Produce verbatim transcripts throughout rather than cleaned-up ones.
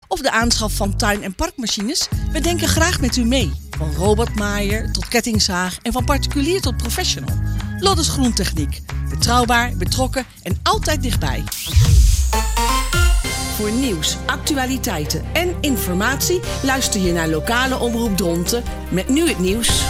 of de aanschaf van tuin- en parkmachines? We denken graag met u mee. Van robotmaaier tot kettingzaag en van particulier tot professional. Loddes Groentechniek. Betrouwbaar, betrokken en altijd dichtbij. Voor nieuws, actualiteiten en informatie luister je naar lokale omroep Dronten met nu het nieuws.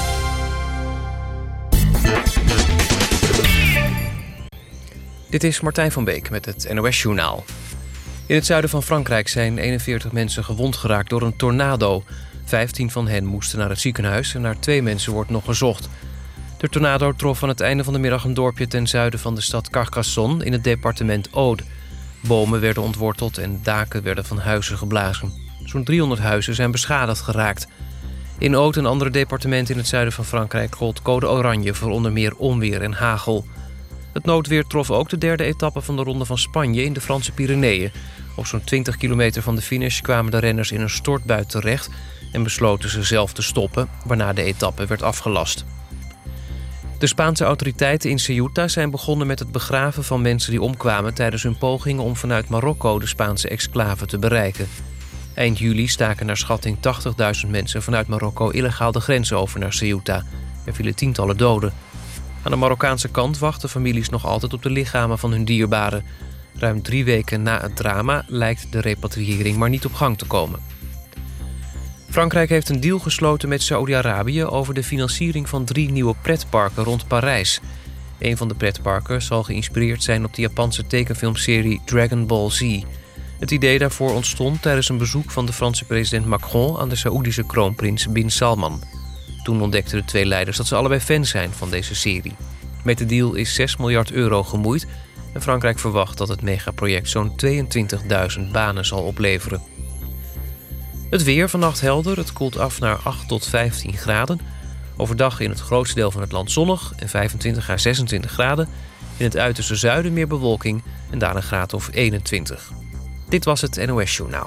Dit is Martijn van Beek met het N O S-journaal. In het zuiden van Frankrijk zijn eenenveertig mensen gewond geraakt door een tornado. vijftien van hen moesten naar het ziekenhuis en naar twee mensen wordt nog gezocht. De tornado trof aan het einde van de middag een dorpje ten zuiden van de stad Carcassonne in het departement Aude. Bomen werden ontworteld en daken werden van huizen geblazen. Zo'n driehonderd huizen zijn beschadigd geraakt. In Aude en andere departementen in het zuiden van Frankrijk gold code oranje voor onder meer onweer en hagel. Het noodweer trof ook de derde etappe van de Ronde van Spanje in de Franse Pyreneeën. Op zo'n twintig kilometer van de finish kwamen de renners in een stortbui terecht en besloten ze zelf te stoppen, waarna de etappe werd afgelast. De Spaanse autoriteiten in Ceuta zijn begonnen met het begraven van mensen die omkwamen tijdens hun pogingen om vanuit Marokko de Spaanse exclave te bereiken. Eind juli staken naar schatting tachtigduizend mensen vanuit Marokko illegaal de grens over naar Ceuta. Er vielen tientallen doden. Aan de Marokkaanse kant wachten families nog altijd op de lichamen van hun dierbaren. Ruim drie weken na het drama lijkt de repatriëring maar niet op gang te komen. Frankrijk heeft een deal gesloten met Saoedi-Arabië over de financiering van drie nieuwe pretparken rond Parijs. Een van de pretparken zal geïnspireerd zijn op de Japanse tekenfilmserie Dragon Ball Z. Het idee daarvoor ontstond tijdens een bezoek van de Franse president Macron aan de Saoedische kroonprins Bin Salman. Toen ontdekten de twee leiders dat ze allebei fan zijn van deze serie. Met de deal is zes miljard euro gemoeid en Frankrijk verwacht dat het megaproject zo'n tweeëntwintigduizend banen zal opleveren. Het weer vannacht helder, het koelt af naar acht tot vijftien graden. Overdag in het grootste deel van het land zonnig en vijfentwintig à zesentwintig graden. In het uiterste zuiden meer bewolking en daar een graad of eenentwintig. Dit was het N O S-journaal.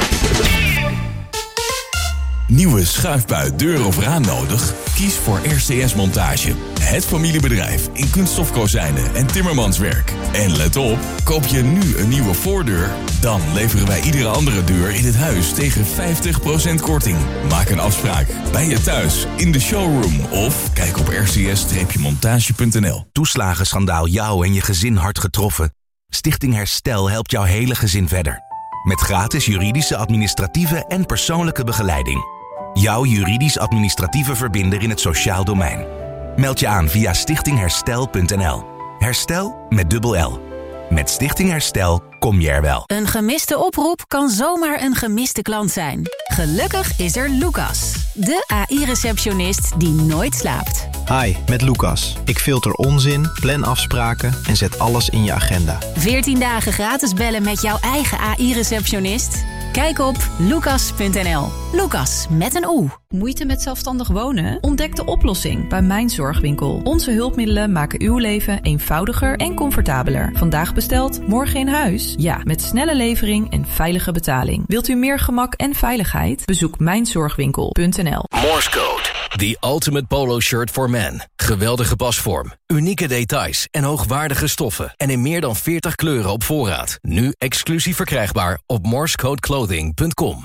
Nieuwe schuifbui, deur of raam nodig? Kies voor R C S Montage. Het familiebedrijf in kunststofkozijnen en timmermanswerk. En let op, koop je nu een nieuwe voordeur? Dan leveren wij iedere andere deur in het huis tegen vijftig procent korting. Maak een afspraak bij je thuis, in de showroom of kijk op r c s montage punt n l. Toeslagenschandaal jou en je gezin hard getroffen? Stichting Herstel helpt jouw hele gezin verder. Met gratis juridische, administratieve en persoonlijke begeleiding. Jouw juridisch-administratieve verbinder in het sociaal domein. Meld je aan via stichting herstel punt n l. Herstel met dubbel L. Met Stichting Herstel kom je er wel. Een gemiste oproep kan zomaar een gemiste klant zijn. Gelukkig is er Lucas, de A I-receptionist die nooit slaapt. Hi, met Lucas. Ik filter onzin, plan afspraken en zet alles in je agenda. veertien dagen gratis bellen met jouw eigen A I-receptionist? Kijk op lucas punt n l. Lucas met een O. Moeite met zelfstandig wonen? Ontdek de oplossing bij Mijn Zorgwinkel. Onze hulpmiddelen maken uw leven eenvoudiger en comfortabeler. Vandaag besteld, morgen in huis? Ja, met snelle levering en veilige betaling. Wilt u meer gemak en veiligheid? Bezoek mijn zorgwinkel punt n l. Morse Code. The ultimate polo shirt for men. Geweldige pasvorm, unieke details en hoogwaardige stoffen. En in meer dan veertig kleuren op voorraad. Nu exclusief verkrijgbaar op morsecode clothing punt com.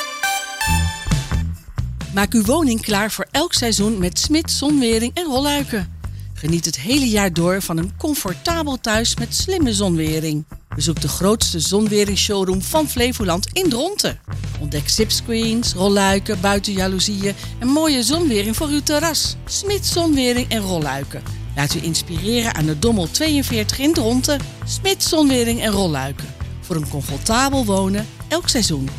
Maak uw woning klaar voor elk seizoen met Smit Zonwering en Rolluiken. Geniet het hele jaar door van een comfortabel thuis met slimme zonwering. Bezoek de grootste zonweringsshowroom van Flevoland in Dronten. Ontdek zipscreens, rolluiken, buitenjaloezieën en mooie zonwering voor uw terras. Smit Zonwering en Rolluiken. Laat u inspireren aan de Dommel tweeënveertig in Dronten. Smit Zonwering en Rolluiken. Voor een comfortabel wonen elk seizoen.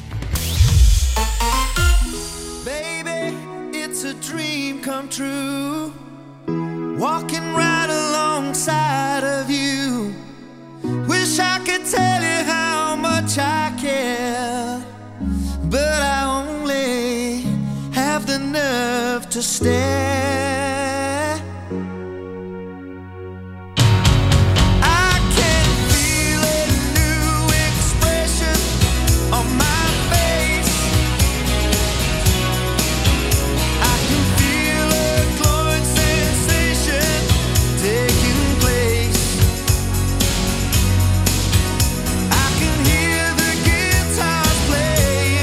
Baby, it's a dream come true. Walking right alongside of you. Wish I could tell you how much I care, but I only have the nerve to stare. I can feel a new expression on my face. I can feel a glowing sensation taking place. I can hear the guitars play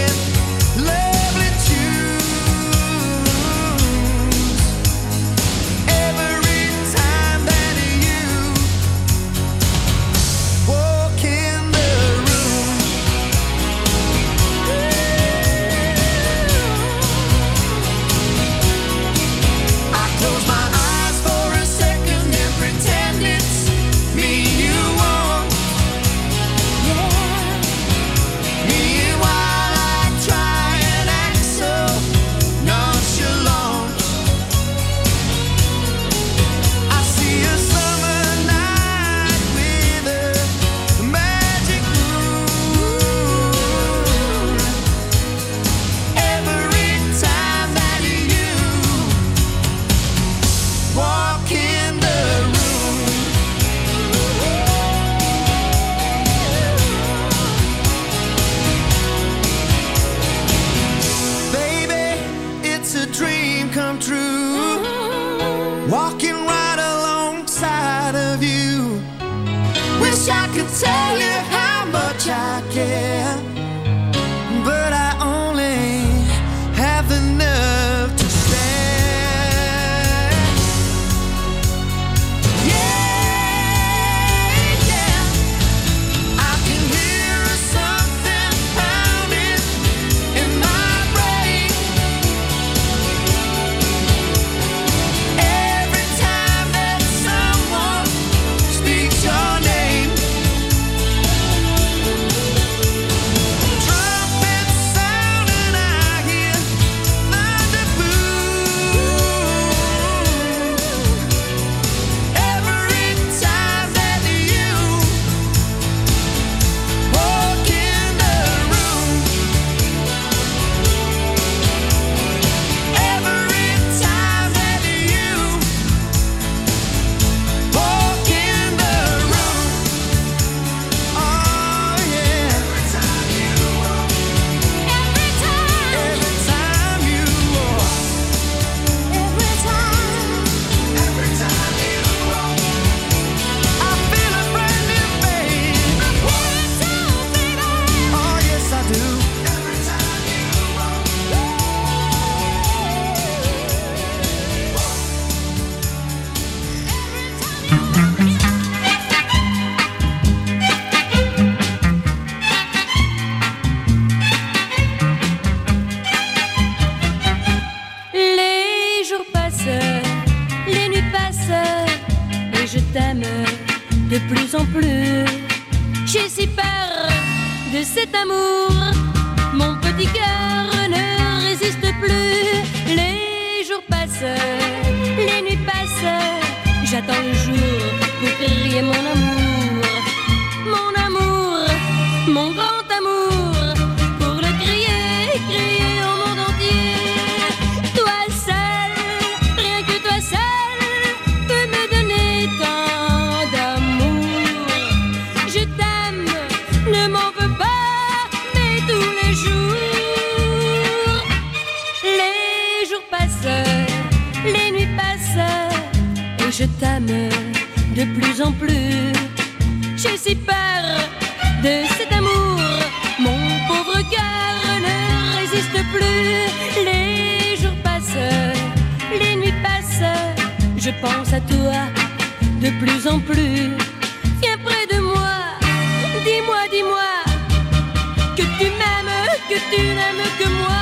cet amour. Mon petit cœur ne résiste plus. Les jours passent, les nuits passent. J'attends le jour pour crier mon amour. Mon amour, mon grand amour. Pour le crier, crier au monde entier. Toi seul, rien que toi seul, peux me donner tant d'amour. Je t'aime, ne m'en veux pas, mais tous les jours. Les jours passent, les nuits passent, et je t'aime de plus en plus. J'ai si peur de cet amour. Mon pauvre cœur ne résiste plus. Les jours passent, les nuits passent. Je pense à toi de plus en plus. Viens près de moi, dis-moi, dis-moi que tu m'aimes, que tu n'aimes que moi.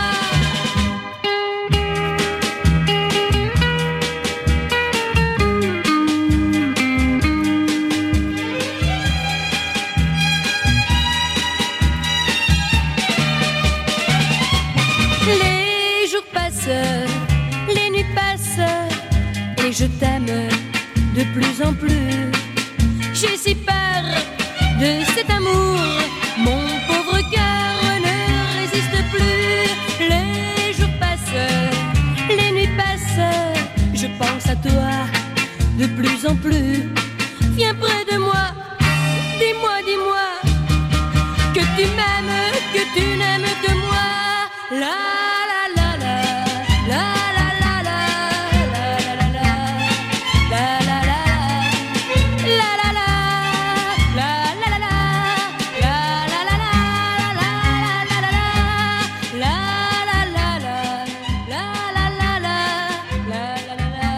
Les jours passent, les nuits passent, et je t'aime de plus en plus. J'ai si peur de cet amour. Mon pauvre cœur ne résiste plus. Les jours passent, les nuits passent. Je pense à toi de plus en plus. Viens près de moi, dis-moi, dis-moi que tu m'aimes, que tu n'aimes que moi. La la la la, la la la la, la la la la, la la la, la la la, la la la la, la la la la, la la la la, la la la la, la la la la, la la la.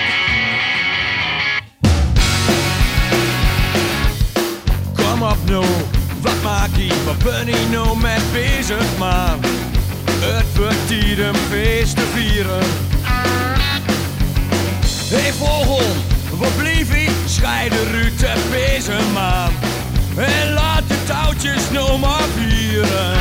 Kom op nou, wat maak je? Waar ben je nou mee bezig, man? Het wordt tijd een feest te vieren. Hey vogel, waar blijf je? Scheide uit de bezemmaan. En laat de touwtjes nou maar vieren.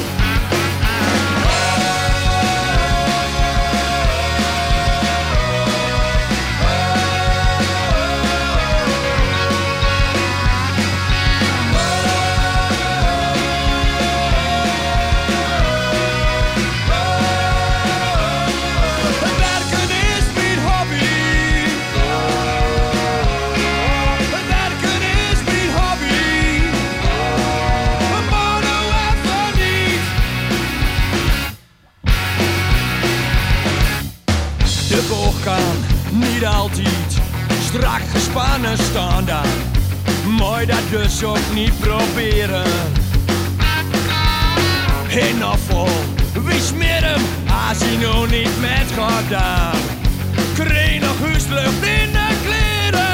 Kan niet altijd strak gespannen staan dan. Mooi dat dus ook niet proberen. En afval, wie smeert hem als hij nog niet met gaat dan? Kreeg nog huislucht in de kleren.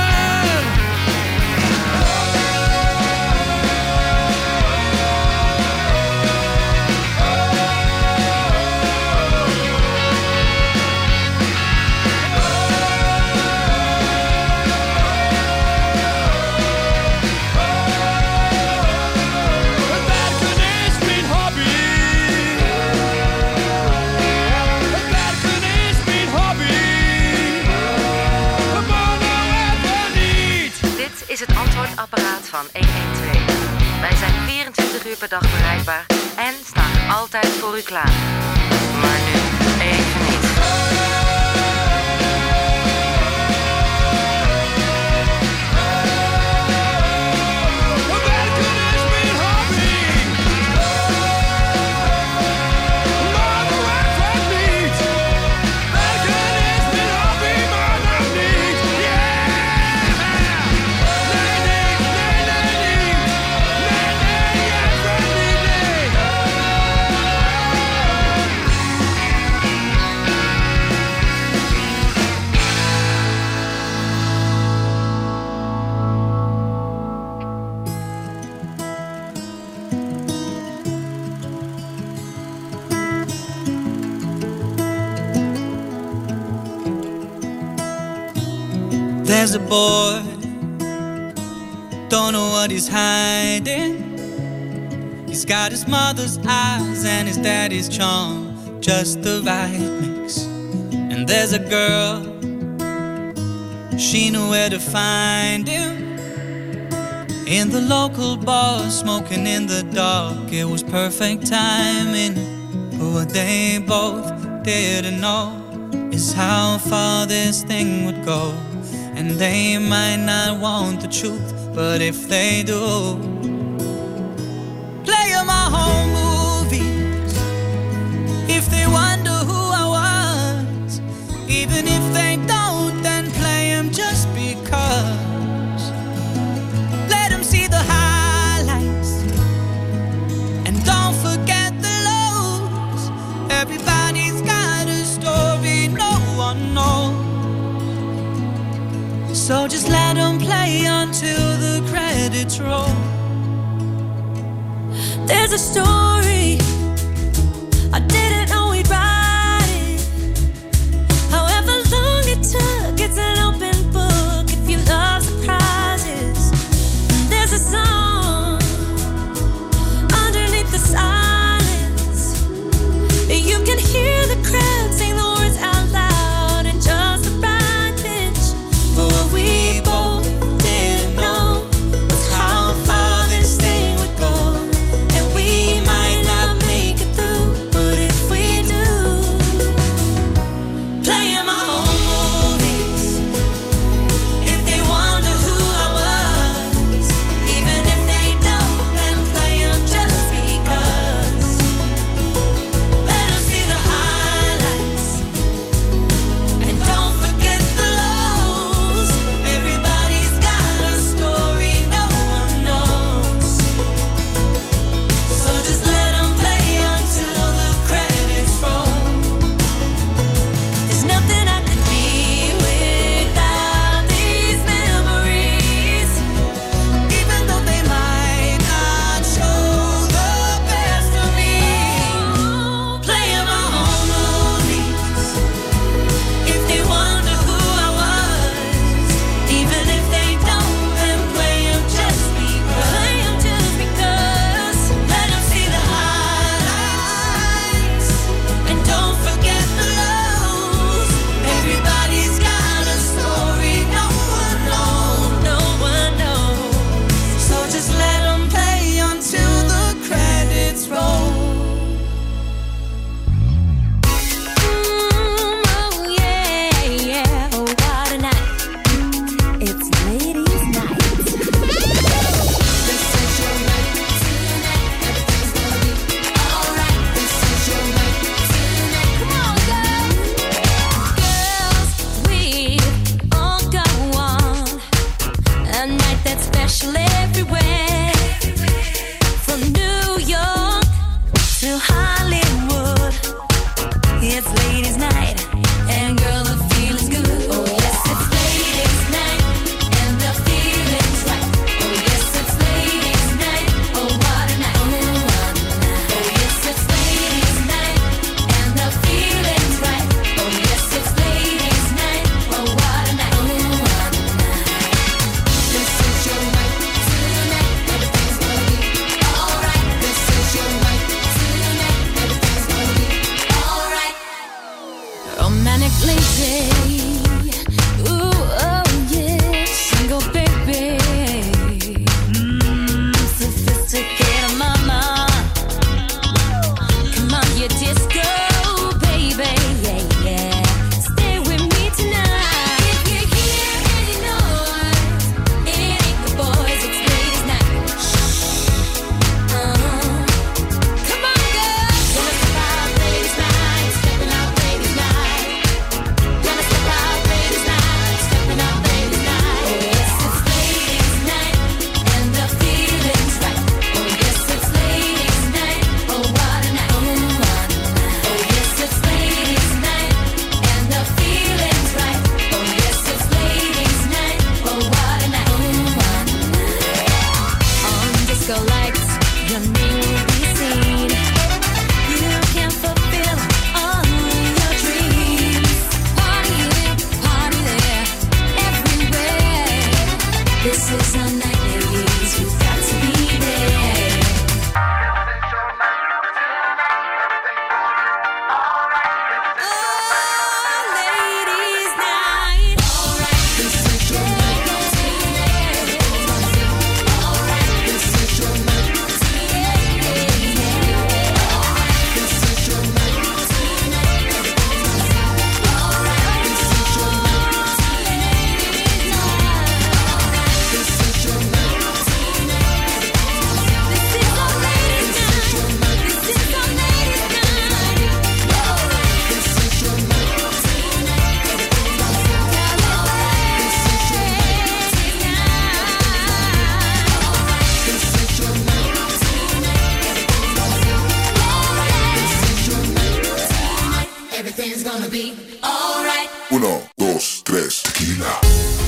Apparaat van honderdtwaalf. Wij zijn vierentwintig uur per dag bereikbaar en staan altijd voor u klaar. Maar nu even niet. There's a boy, don't know what he's hiding. He He's got his mother's eyes and his daddy's charm, just the right mix. And there's a girl, she knew where to find him. In the local bar, smoking in the dark, it was perfect timing. But what they both didn't know is how far this thing would go. And they might not want the truth, but if they do, play them my home movies. If they wonder who I was, even if they don't, then play them just because. Let them see the highlights and don't forget the lows. Everybody's got a story no one knows. So just let them play until the credits roll. There's a story, I didn't know we'd write it. However long it took, it's an open book if you love surprises. There's a song underneath the silence. You can hear the crowd sing the words out loud in just the right pitch. But what we both didn't know was how far this thing would go. And we might not make it through, but if we do, play in my home movies. If they wonder who I was, even if they don't, then play them just because. Let them see the highlights and don't forget the lows. Everybody's got a story no one knows. So just let them play until the credits roll. There's nothing I could be without these memories. Even though they might not show the best of me. Play in my home movies. If they wonder who I was, even if they don't, then play them just because. Play them just because. Let them see the highlights and don't forget the lows. Everybody's got a story no one knows, no one knows. So just let them play until the credits roll. Mm, oh yeah, yeah, oh what a night. It's ladies' night. This is your night tonight. Everything's gonna be alright. This is your night tonight. Come on, girls. Girls, we all go on a night that's special everywhere. From New York to Hollywood, it's ladies' night, and girl, the feeling's good. Oh yes, it's ladies' night, and the feeling's right. Oh yes, it's ladies' night. Oh what a night, oh what a night. Oh yes, it's ladies' night, and the feeling's right. Oh yes, it's ladies' night. Oh what a night, oh what a night. This is your night tonight. Everything's gonna be alright. This is your night tonight. Everything's gonna be alright. everything's gonna be alright. Uno, dos, tres, tequila.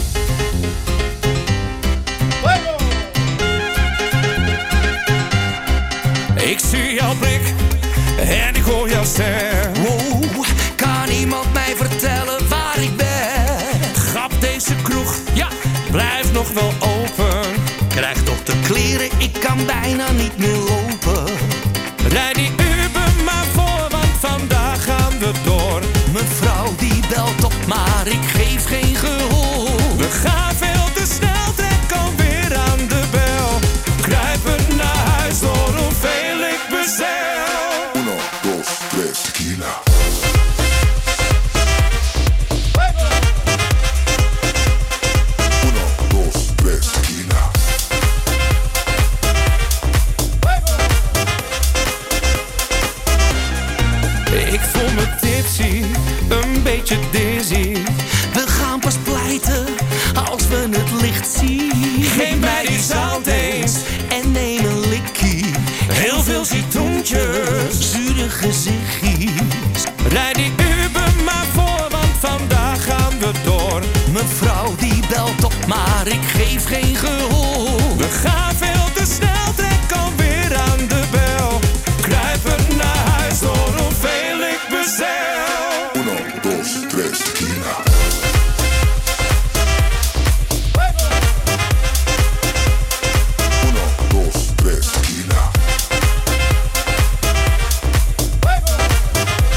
Ik zie jouw blik en ik hoor jouw stem. Wow, kan iemand mij vertellen waar ik ben? Grap, deze kroeg, ja, blijft nog wel open. Krijg toch de kleren, ik kan bijna niet meer lopen. Rijd die Uber maar voor, want vandaag gaan we door. Mevrouw die belt op, maar ik geef geen gehoor. We gaan veel te snel, trek alweer aan de bel. Kruipen naar huis door hoeveel ik bestel. Uno, dos, tres, tequila. Uno, dos, tres, tequila. Ik voel me tipsy, een beetje dizzy. We gaan pas pleiten als we het licht zien. Geef mij die zout eens en neem een likkie. Heel veel citroentjes, zure gezichtjes. Rijd die Uber maar voor, want vandaag gaan we door. Mevrouw die belt op, maar ik geef geen gehoor. We gaan veel te snel, trek alweer aan de bel. Kruipen naar huis door hoeveel ik bestel. Uno, dos, tres, tequila. Uno, dos, tres, tequila.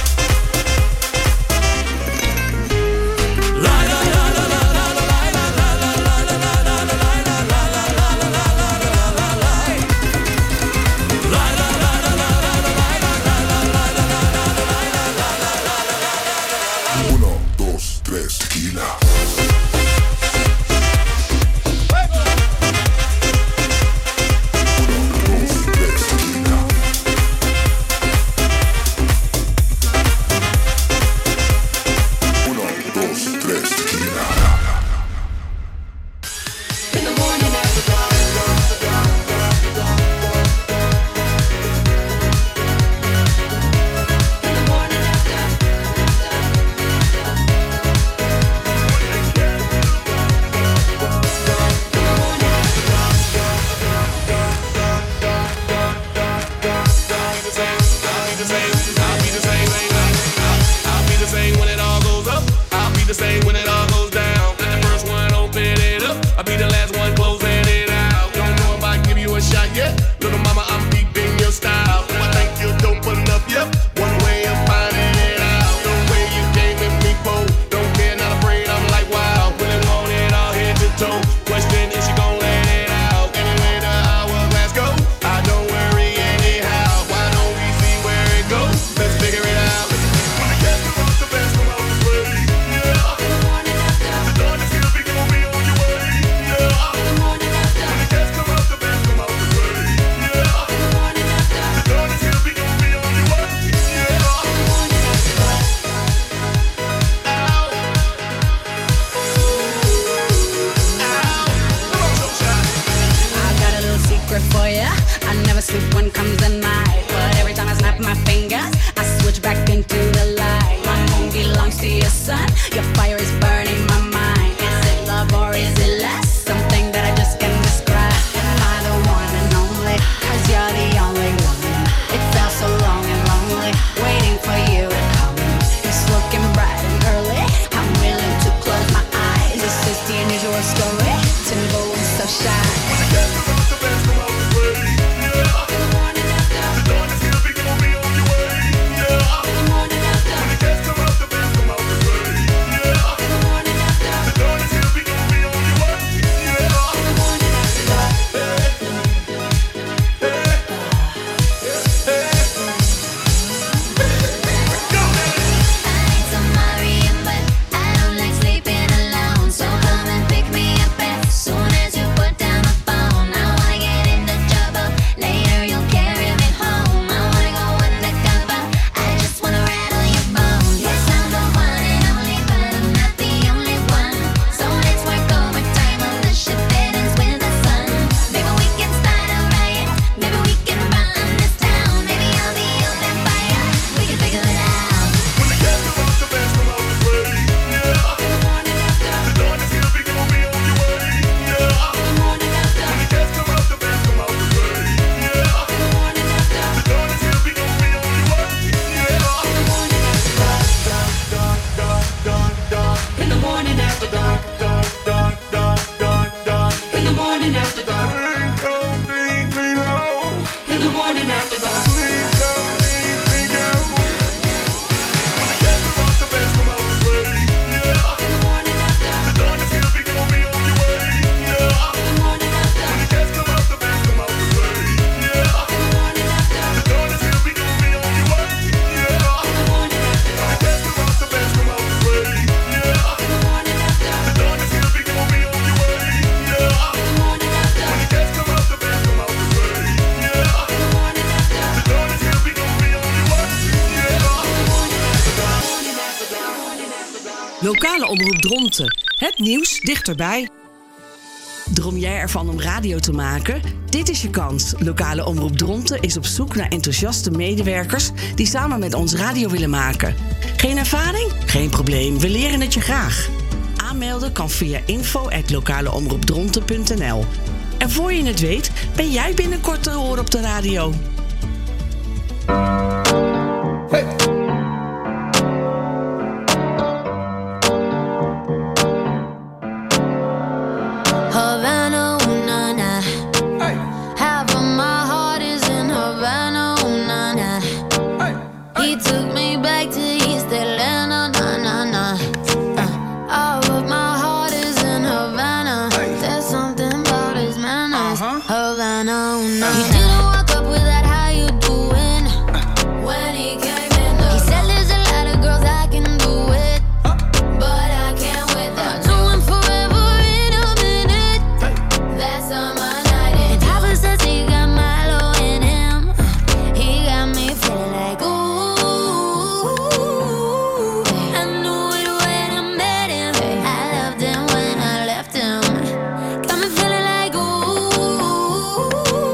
Lokale omroep Dronten. Het nieuws dichterbij. Droom jij ervan om radio te maken? Dit is je kans. Lokale omroep Dronten is op zoek naar enthousiaste medewerkers die samen met ons radio willen maken. Geen ervaring? Geen probleem, we leren het je graag. Aanmelden kan via info at lokaleomroepdronten punt n l. En voor je het weet, ben jij binnenkort te horen op de radio. Hey. Havana, ooh, na, na. Hey. Half of my heart is in Havana, ooh, na, na. Hey. He took me back to East Atlanta, na, na, na. Uh, all of my heart is in Havana. Hey. There's something about his manners. Uh-huh. Havana, ooh, na, Uh-huh. He didn't walk up with that, how you doing? When he came in, he said there's a lot of girls I can do it, but I can't with them. Do him forever in a minute. That's on my night. And Papa says he got Milo in him. He got me feeling like ooh. I knew it when I met him. I loved him when I left him. Got me feeling like ooh.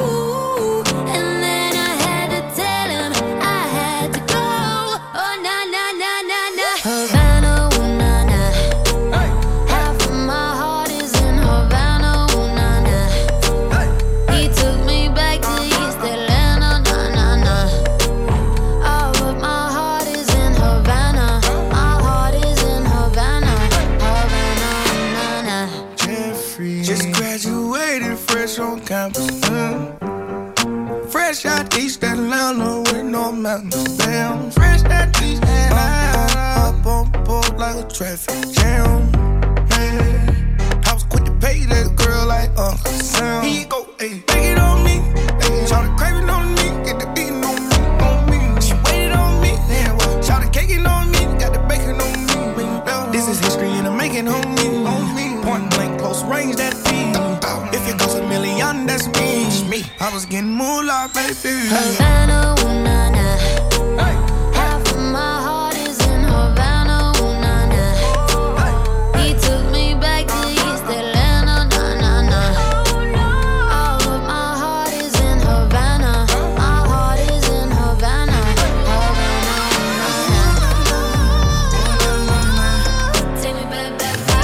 And then I had to tell him I had to go. Oh na na na na na. Havana, ooh na na. Hey. Half of my heart is in Havana, ooh na na. He took me back to East Atlanta, na na na. All of my heart is in Havana. My heart is in Havana, Havana, na na. Jeffrey just graduated fresh on campus. Mm. Fresh out East Atlanta with no mountains. Damn, fresh out East Atlanta. Up on board like a traffic jam. Man, I was quick to pay that girl like Uncle Sam. Here you go, ayy, take it on me. Ayy, shout craving on me, get the beating on me, on me. She waited on me, yeah, well, shout caking on me, got the bacon on me. This is history in the making on me, on me. Point blank, close range, that feed. If it goes a million, that's me. me. I was getting moolah, baby. Havana, ooh na na. Hey. Half of my heart is in Havana, ooh na na. He took me back to East Atlanta, na na na. All of my heart is in Havana. My heart is in Havana, Havana, ooh na na. Take me back, back, back.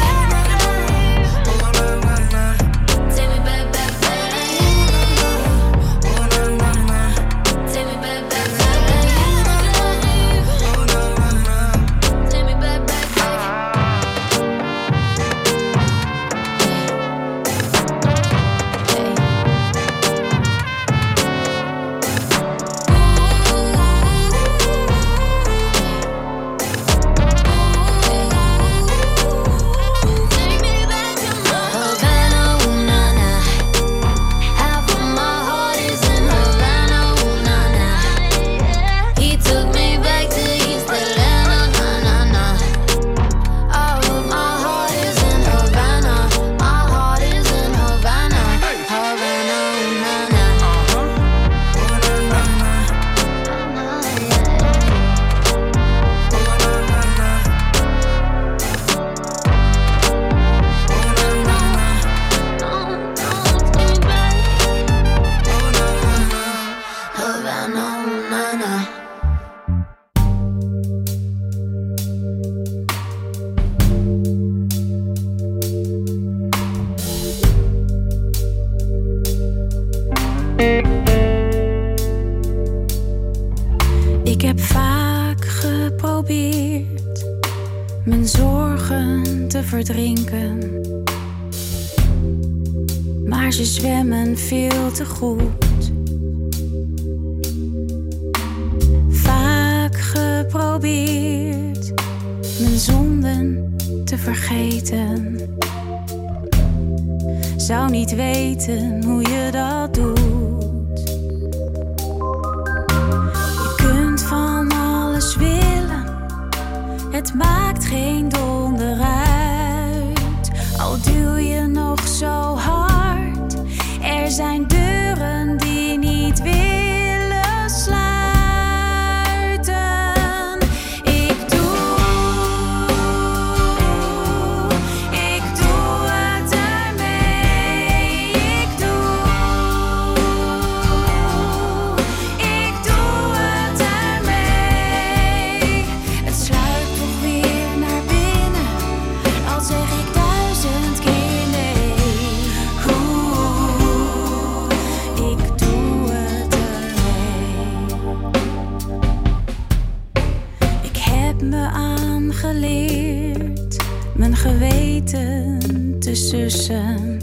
Take me back, back, back. Take me back, back, back. Take me back, back, Havana, ooh na na. Half of my heart is in Havana, ooh na na. He took me back to East Atlanta, na na na. All of my heart is in Havana. My heart is in Havana, Havana, ooh na na. Havana, ooh na na. Ik heb vaak geprobeerd mijn zorgen te verdrinken, maar ze zwemmen veel te goed. Vaak geprobeerd mijn zonden te vergeten, zou niet weten hoe je dat doet. Je kunt van alles willen, het maakt geen donder uit. Al duw je nog zo hard, er zijn deuren die niet willen sluiten. Ik doe me aangeleerd mijn geweten te sussen.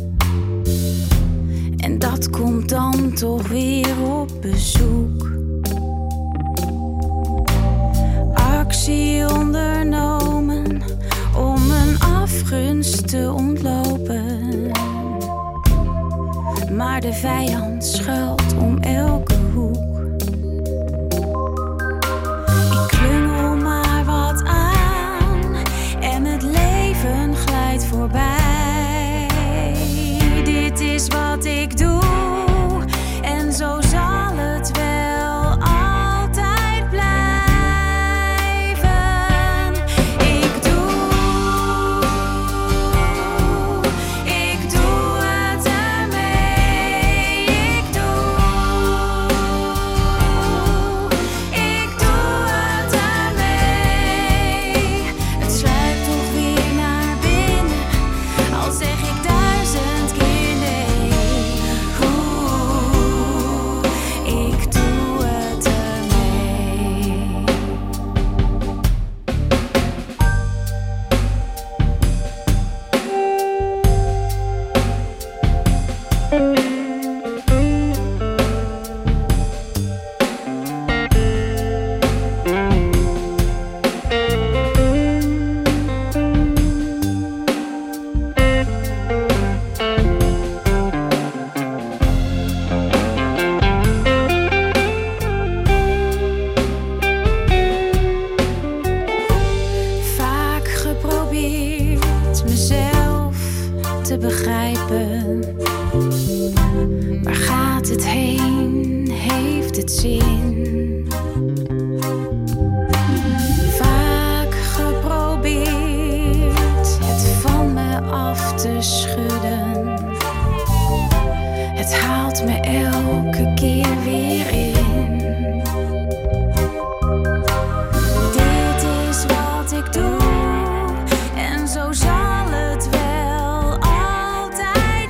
En dat komt dan toch weer op bezoek. Actie ondernomen om een afgunst te ontlopen. Maar de vijand schuilt om elke hoek. Ik klungel maar wat aan en het leven glijdt voorbij. Dit is wat ik doe en zo zal het wel altijd blijven. Ik doe, ik doe het ermee. Ik doe, ik doe het ermee. Het sluipt toch weer naar binnen, al zeg ik duizend keer nee. Oeh, ik doe het ermee. Vaak geprobeerd mezelf te begrijpen. Waar gaat het heen? Heeft het zin? Vaak geprobeerd het van me af te schudden. Het haalt me elke keer weer in. Dit is wat ik doe en zo zal het wel altijd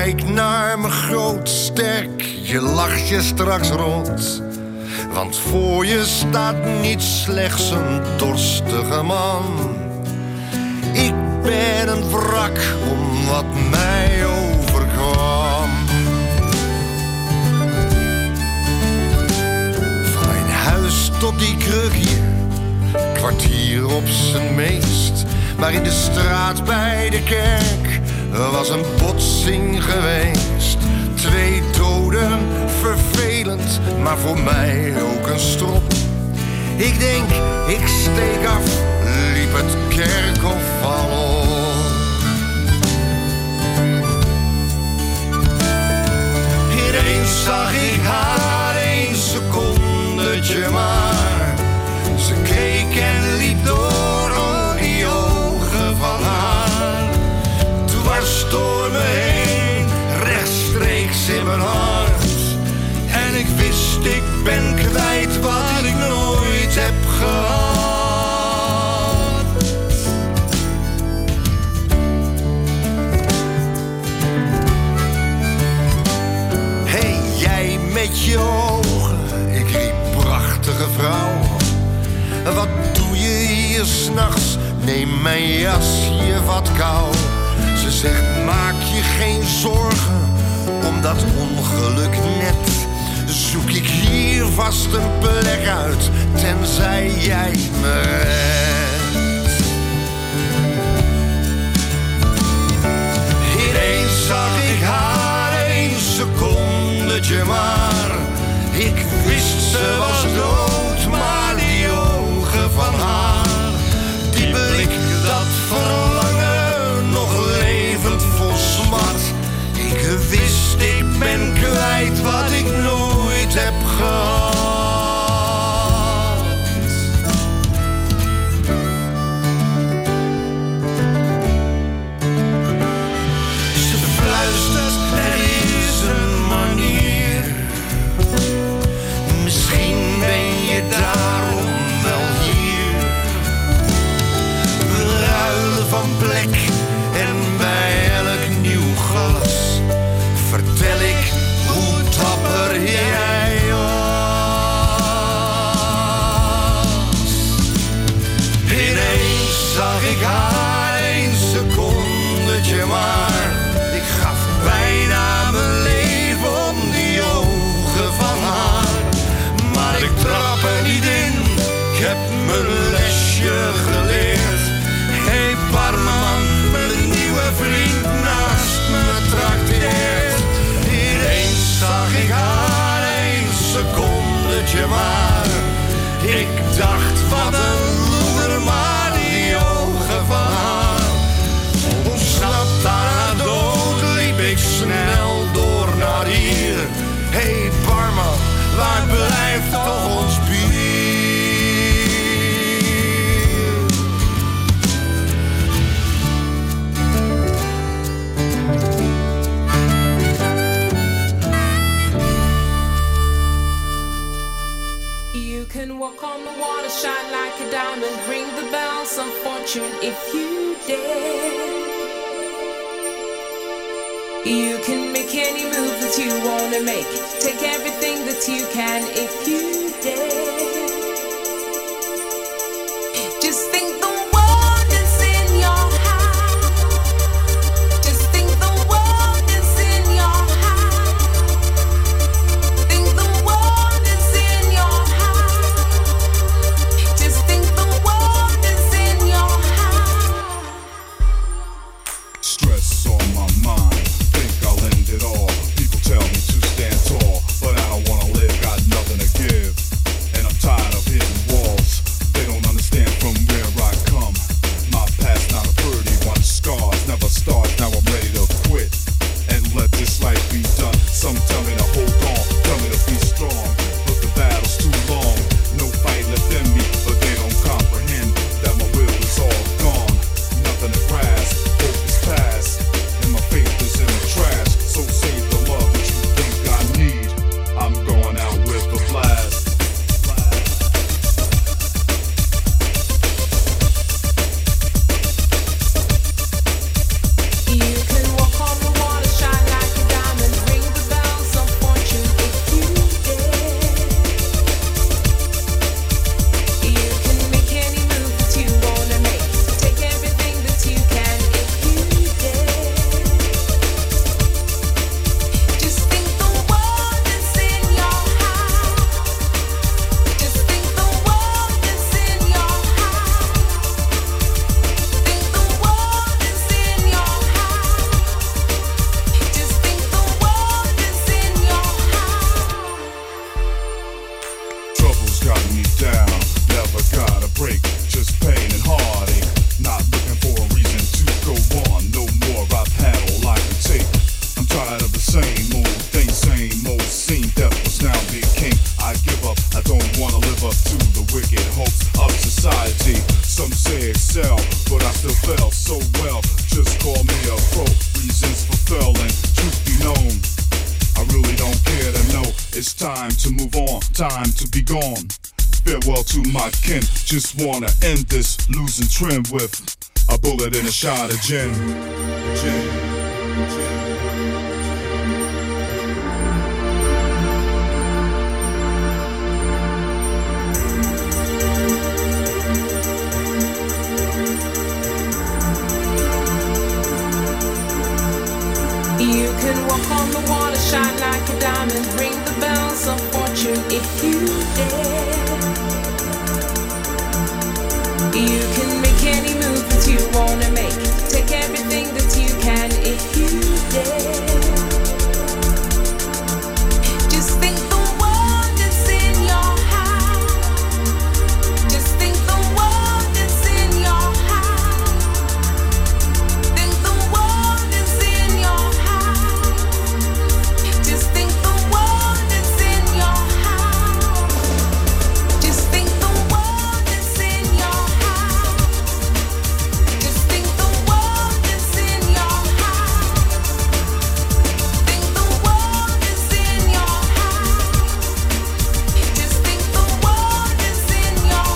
kijk naar me groot, sterk, je lacht je straks rond. Want voor je staat niet slechts een dorstige man. Ik ben een wrak om wat mij overkwam. Van mijn huis tot die kruk hier, kwartier op zijn meest. Maar in de straat bij de kerk was een botsing geweest. Twee doden, vervelend, maar voor mij ook een strop. Ik denk, ik steek af, liep het kerkhof al op. Ineens zag ik haar, één secondetje maar. Ze keek en liep door, oh die ogen van haar. Dwars door me heen, rechtstreeks in mijn hart. En ik wist, ik ben kwijt wat ik nooit heb gehad. Hey, jij met je ogen, ik riep prachtige vrouw. Wat doe je hier s'nachts? Neem mijn jas, je wat kou. Ze zegt, maak je geen zorgen om dat ongeluk net. Zoek ik hier vast een plek uit, tenzij jij me redt. Ineens zag ik haar, één secondetje maar. Ik wist ze was dood, maar die ogen van haar. Die blik, dat verlangen, nog levend vol smart. Ik wist, ik ben kwijt wat ik nooit heb gehad. Ze fluistert, er is een manier. Misschien ben je daarom wel hier. We ruilen van plek en bij elk nieuw glas vertel ik hoe dapper jij was. Ineens zag ik haar, één secondetje maar. Ik gaf bijna mijn leven om die ogen van haar. Maar ik trap er niet in, ik heb mijn lesje geleerd. Hey barman, mijn nieuwe vriend naast me trakteert. Ineens zag ik haar, één secondetje maar. Ik dacht, wat een loer, maar die ogen van haar. Ontsnapt aan haar dood, liep ik snel door naar hier. Hey barman, waar blijft toch ons bier? You can walk on the water, shine like a diamond, ring the bells of fortune if you dare. You can make any move that you wanna make, take everything that you can if you dare. Just think the world is in your hand. Just think the world is in your hand. Think the world is in your hand. Just think the world is in your hand. Stress on my mind, think I'll end it all. People tell me to stand tall, but I don't wanna live, got nothing to give. And I'm tired of so well. Just call me a pro. Reasons fulfill and truth be known, I really don't care to know. It's time to move on, time to be gone. Farewell to my kin. Just wanna end this losing trend with a bullet and a shot of gin. Gin. Gin. You can walk on the water, shine like a diamond, ring the bells of fortune if you dare. You can make any move that you wanna make, take everything that you can if you dare. Just think the world that's in your hand. Just think the world that's in your hand. Think the world that's in your hand. Just think the world that's in your hand. Just think the world that's in your hand. Just think the world that's in your hand. Think the world that's in your hand. Just think the world that's in your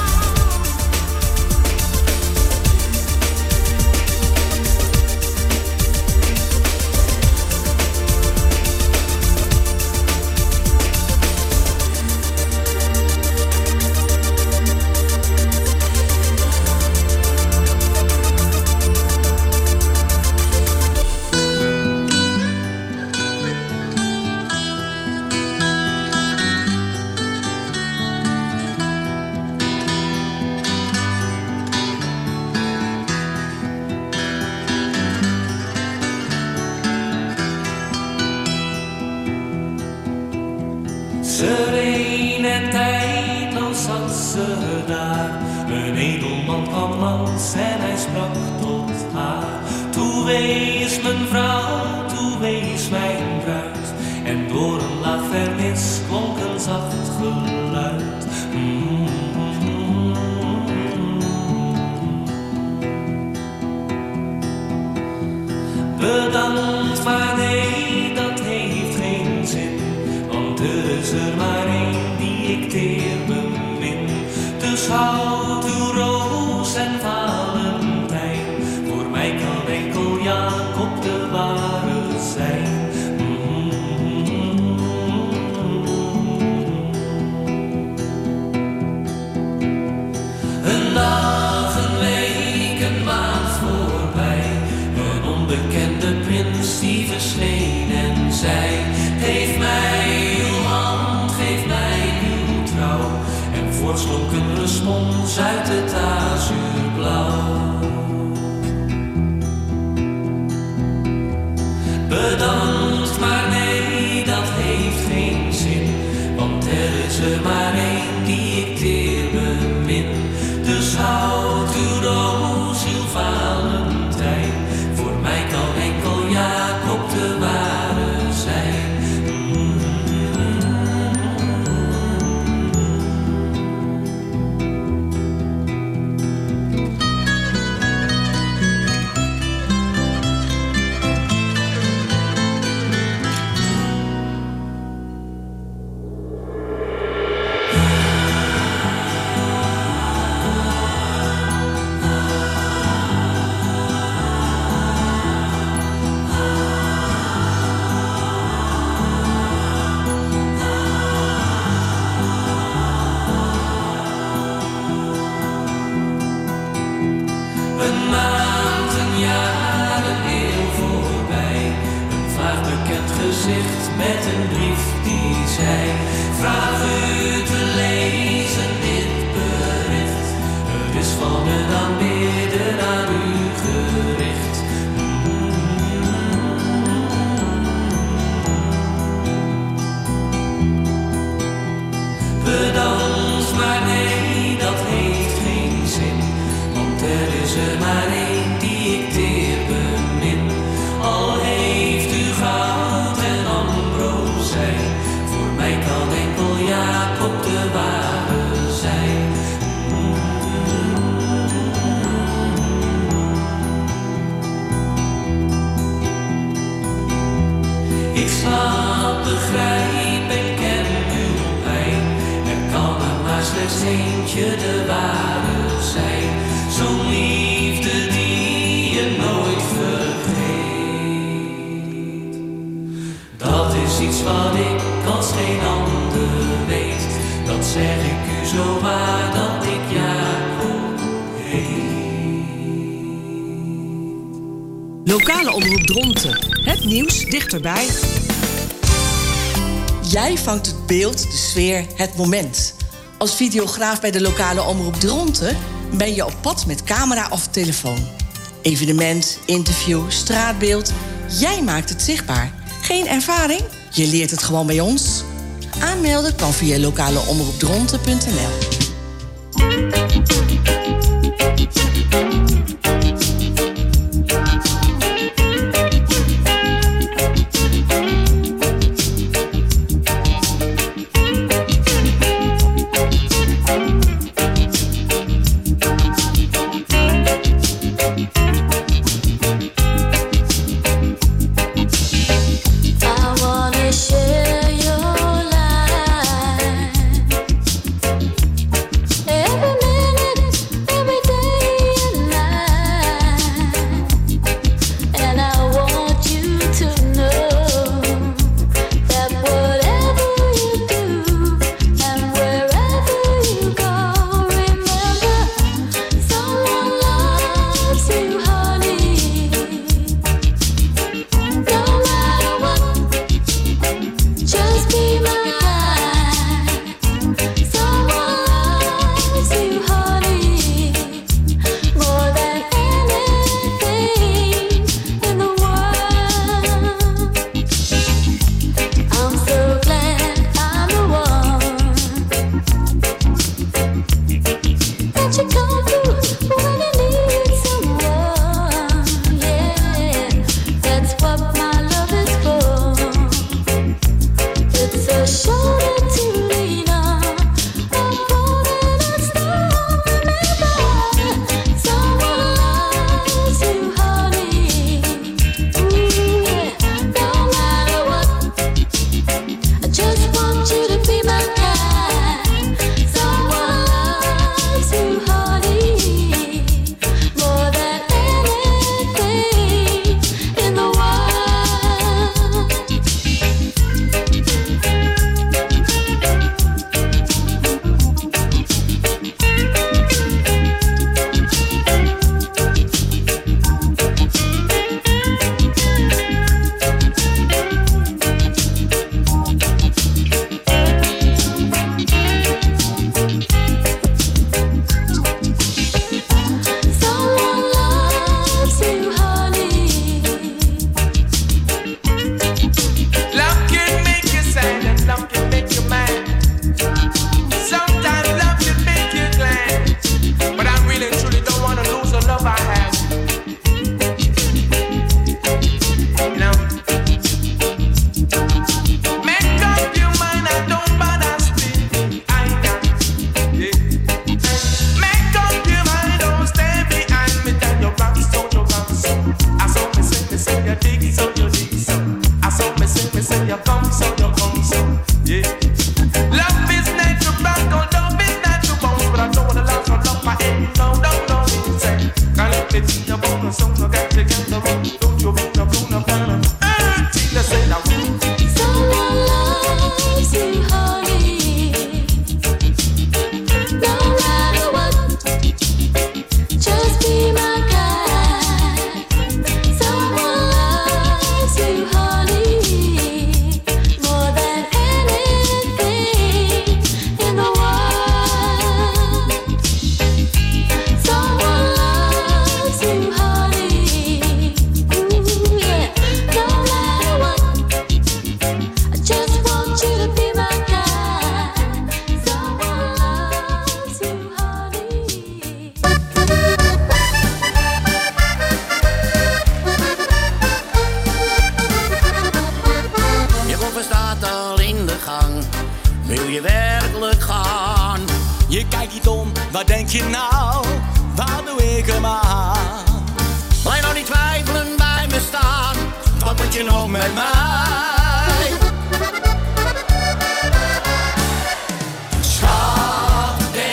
Sereen en tijdloos zat ze daar. Een edelman kwam langs en hij sprak tot haar. Toe wees mijn vrouw, toe wees mijn bruid. En door een laag vernis klonk een zacht geluid. Mm. Bedankt, maar nee, dat heeft geen zin. Want er is er maar één die ik teer bemin. Dus houd uw roos en Valentijn. Voor mij kan enkel Jacob de ware zijn. Een dag, een week, een maand voorbij. Een onbekende prins die verscheen en zei: geef mij uw hand, geef mij uw trouw. En voortslonk een respons uit het azuurblauw. Bedankt, maar nee, dat heeft geen zin. Want er is er maar één die ik teer bemin. Dus houd uw roos, uw Valentijn. Voor mij kan enkel Jacob de ware zijn. Een maand, een jaar, een eeuw voorbij. Een vaag bekend gezicht met een brief die zei: vraag u te lezen dit bericht. Het is van een aanbidder aan u gericht. Bedankt, maar nee, dat heeft geen zin. Want er is er maar één die ik teer bemin. Al heeft u goud en ambrosijn. Voor mij kan enkel Jacob de ware zijn. steentje de ware zijn. Zo'n liefde die je nooit vergeet. Dat is iets wat ik als geen ander weet. Dat zeg ik u zo waar dat ik Jacob heet. Lokale omroep Dronten. Het nieuws dichterbij. Jij vangt het beeld, de sfeer, het moment. Als videograaf bij de lokale omroep Dronten ben je op pad met camera of telefoon. Evenement, interview, straatbeeld. Jij maakt het zichtbaar. Geen ervaring? Je leert het gewoon bij ons. Aanmelden kan via lokaleomroepdronten punt n l. I wanna share your life. Every minute, every day and night. And I want you to know that whatever you do and wherever you go, remember someone loves you, honey. No matter what, just be my guide. Someone loves you, honey, more than anything in the world. I'm so glad I'm the one that you come to when you need someone. Yeah, that's what my love is for. It's a shoulder to lean on, a boat and a storm. Remember, someone loves you, honey. Ooh, yeah. No matter what, I just want you to be my guide. Someone loves you, honey, more than anything in the world. Someone loves you, honey. Love can make you sad and love can make you mad. Sometimes love can make you glad. But I really and truly don't want to lose the love I have. You know? Make up your mind, I don't bother still. I got yeah. Make up your mind, don't stay behind me. Tell your bounce, so your bounce. I saw me sing, me sing, you dig, so you dig, so. I saw me sing, me sing, you come, so you come, so. Yeah. Love is natural, no love is natural, but I don't wanna love for love, I ain't no, no, no, it's a can't let it in your bone, so no get together, don't you be no blue, no kind of. Tina say now. Someone loves you, honey. No matter what, just be my guide. Someone loves you, honey, more than anything in the world. Someone loves you, honey. Ooh, yeah. No matter what, I just want you to be my guide. Someone loves you, honey. Je koffer staat al in de gang. Wil je werkelijk gaan? Je kijkt niet om, wat denk je nou? Waar doe ik hem aan? Blijf nou niet twijfelen bij me staan. Wat moet je nog met mij? Schat,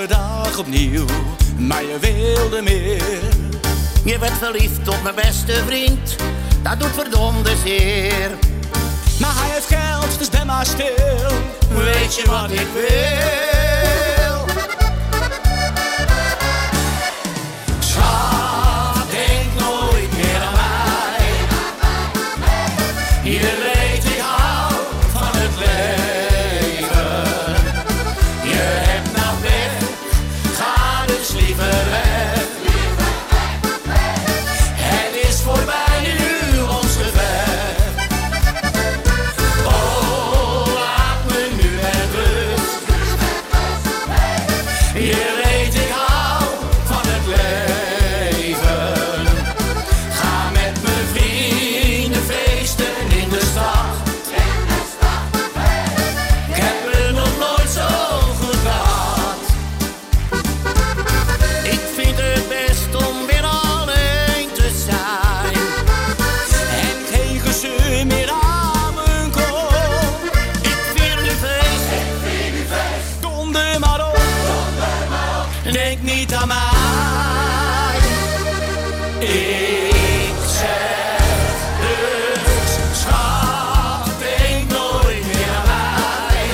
elke dag opnieuw, maar je wilde meer. Je werd verliefd op mijn beste vriend, dat doet verdomde zeer. Maar hij heeft geld, dus ben maar stil. Weet je wat ik wil? Schat, denk nooit meer aan mij. Je weet, ik hou van het leven. Je hebt nou weg, ga dus liever weg. Het is voorbij nu, ons gevecht. Oh, laat me nu met rust. Je weet, ik hou van het leven. Ga met mijn vrienden feesten in de stad. Ik heb het nog nooit zo goed gehad. Ik vind het best om weer alleen te zijn. En geen gezeur meer aan mijn kop. Ik vier nu feest, Donder maar op, denk niet aan mij. Ik zeg dus, schat, denk nooit meer aan mij.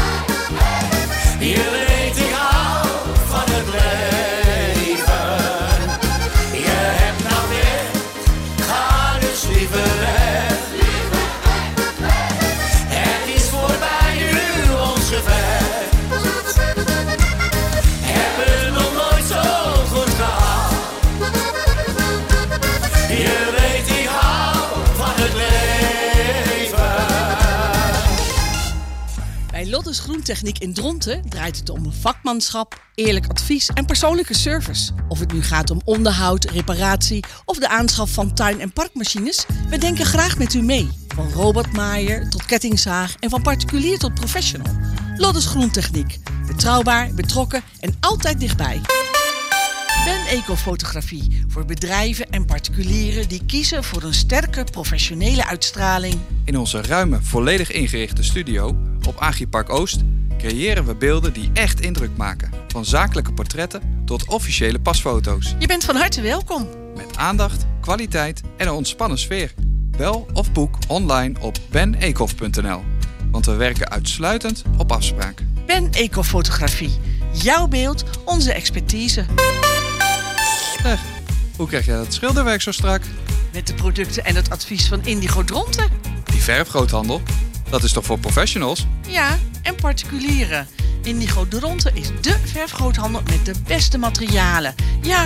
Je weet, ik hou van het leven. Je hebt nou weg, ga dus liever weg. Het is voorbij nu, ons gevecht. Hebben nog nooit zo goed gehad. Je weet, ik hou van het leven. Bij Lottes Groentechniek in Dronten draait het om vakmanschap, eerlijk advies en persoonlijke service. Of het nu gaat om onderhoud, reparatie of de aanschaf van tuin- en parkmachines, we denken graag met u mee. Van robotmaaier tot kettingzaag en van particulier tot professional. Lottes Groentechniek. Betrouwbaar, betrokken en altijd dichtbij. Ben Ecofotografie voor bedrijven en particulieren die kiezen voor een sterke professionele uitstraling. In onze ruime, volledig ingerichte studio op Agripark Oost creëren we beelden die echt indruk maken. Van zakelijke portretten tot officiële pasfoto's. Je bent van harte welkom. Met aandacht, kwaliteit en een ontspannen sfeer. Bel of boek online op ben ecof punt n l. Want we werken uitsluitend op afspraak. Ben Ecofotografie. Jouw beeld, onze expertise. Zeg, hoe krijg jij dat schilderwerk zo strak? Met de producten en het advies van Indigo Dronten. Die verfgroothandel, dat is toch voor professionals? Ja, en particulieren. Indigo Dronten is dé verfgroothandel met de beste materialen. Ja,